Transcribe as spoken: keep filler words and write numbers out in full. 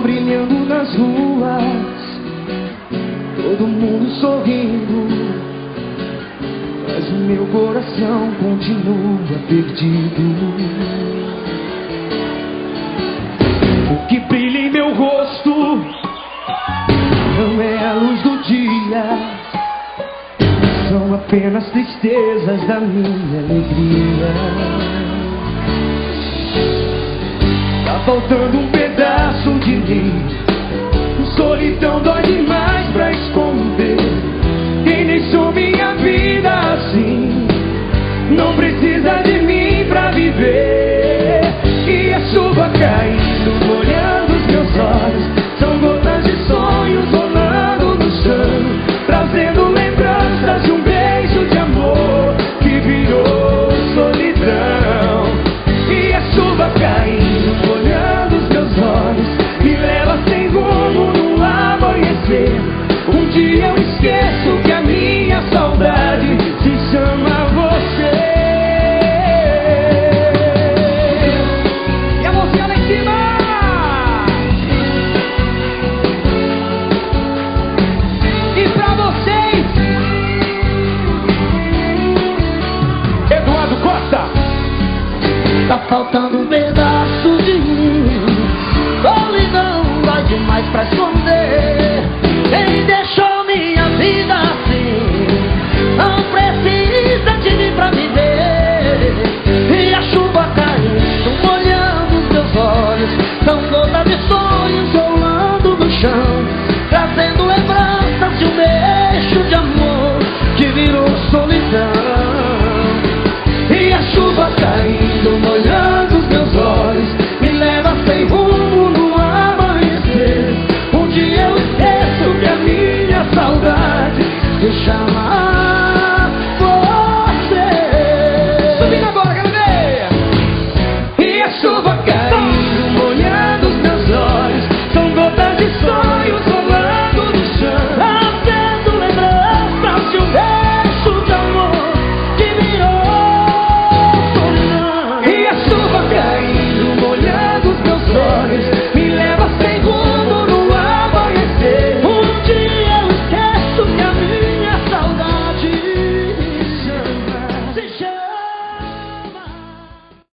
sol brilhando nas ruas, todo mundo sorrindo, mas o meu coração continua perdido. O que brilha em meu rosto não é a luz do dia, são apenas tristezas da minha alegria. Tá faltando um pedaço de mim, solidão dói demais pra esconder. Quem deixou minha vida assim não precisa de mim pra viver. E a chuva caindo, molhando os meus olhos, são gotas de sonhos rolando no chão, trazendo lembranças de um beijo de amor que virou solidão. E a chuva caindo, molhando os meus olhos, me leva sem rumo no amanhecer. Um dia eu esqueço que a minha saudade se chama você. E a mocinha lá em cima! E pra vocês, Eduardo Costa. Tá faltando um pedaço de mim, solidão dói demais pra esconder.